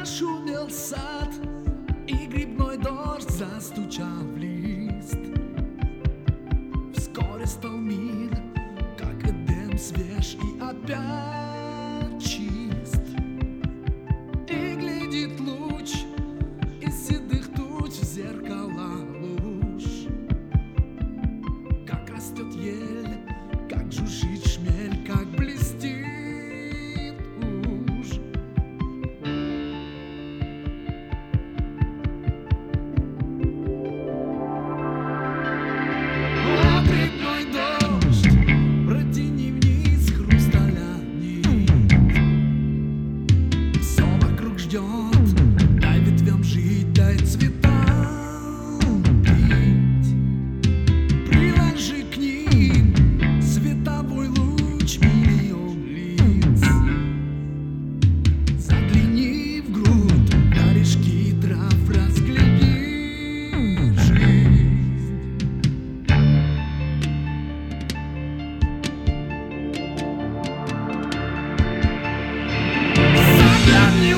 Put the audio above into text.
Зашумел сад, и грибной дождь застучал в лист. Вскоре стал мир, как Эдем, свеж и опять чист. И глядит луч из седых туч в зеркала луж. Как растет ель, как жужжит шмель, как блестит уж. О, грибной дождь, протяни вниз хрусталя нить. Все вокруг ждет, дай ветвям жить, дай цветам пить. Приложи к ним световой луч миллион лиц. Загляни в грудь, корешки трав, разгляди жизнь. Загляни